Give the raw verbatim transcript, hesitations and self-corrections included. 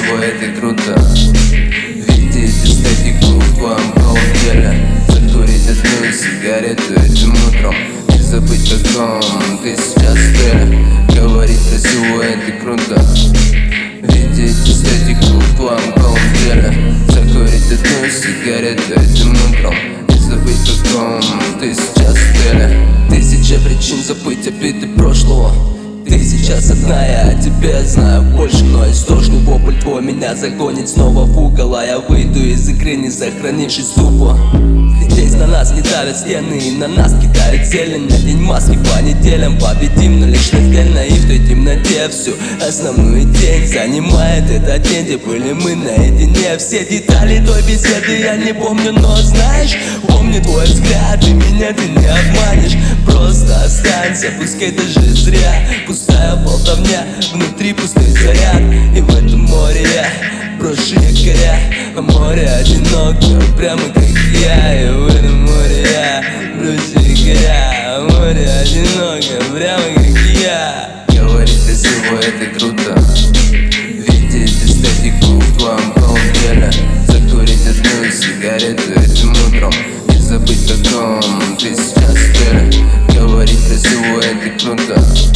красиво, это круто. Видеть эстетику в твоем голом теле. Закурить одну сигарету этим утром. Не забыть, о ком ты сейчас ты. Говорить красиво, это круто. Видеть эстетику в твоем голом теле. Закурить одну сигарету этим утром. Не забыть, о ком ты сейчас ты. Тысяча причин забыть обиды прошлого. Ты сейчас одна, я о тебе знаю больше. Но истошный вопль твой меня загонит снова в угол. А я выйду из игры, не сохранившись тупо. Здесь на нас не давят стены, и на нас кидают зелень. Надень маски по неделям, победим, но лишь раздельно. И в той темноте всю основную день занимает этот день, где были мы наедине. Все детали той беседы я не помню, но знаешь, помню твой взгляд, и меня ты не обманешь. Просто останься, пускай даже зря. Пустая болтовня, внутри пустой заряд. И в этом море я брошу якоря. А море одиноко, прямо как я. И в этом море я брошу якоря. А море одиноко, прямо как я. Говорить красиво, это круто. Видеть эстетику в твоем голом теле. Закурить одну сигарету этим утром. Не забыть, о ком ты сейчас ты. Говорить красиво, это круто.